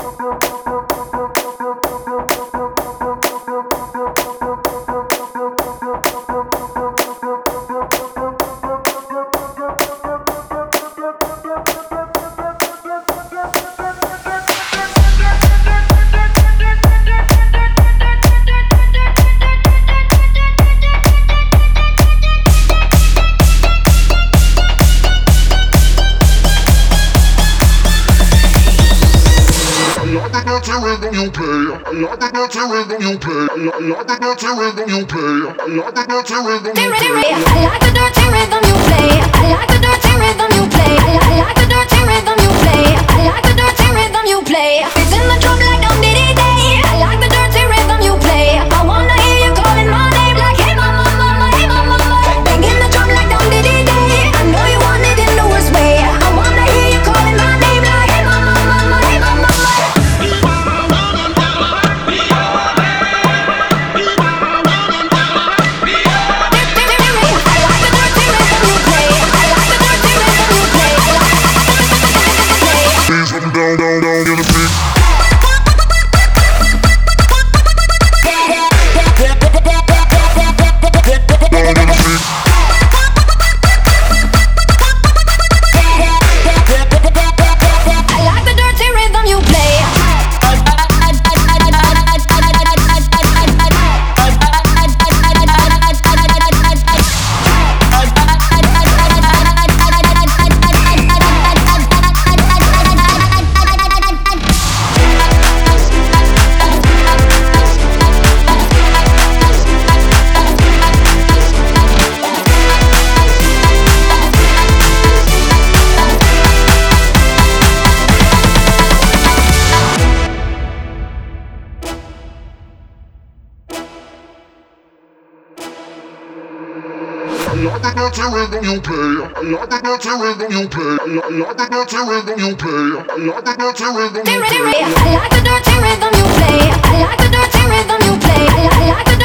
rhythm you play. I like the dirty rhythm you play. I like the dirty rhythm you play. I like the dirty rhythm you play. I like the dirty rhythm you play. I like the dirty rhythm you play. I like the dirty rhythm you play. I like the dirty rhythm you play. It's in the drum like on Diddy Day. I like the dirty rhythm you play. I wanna hear you calling my name like hey mama, mama, hey mama. Banging the drum like on Diddy Day. I know you want it in the worst way. I wanna hear you calling my name like hey mama, mama, hey mama. Down to the beat. I like the dirty rhythm you play. I like the dirty rhythm you play. I like the dirty rhythm you play. I like the dirty rhythm you play. I like the dirty rhythm you play. I like the dirty rhythm you play. I like the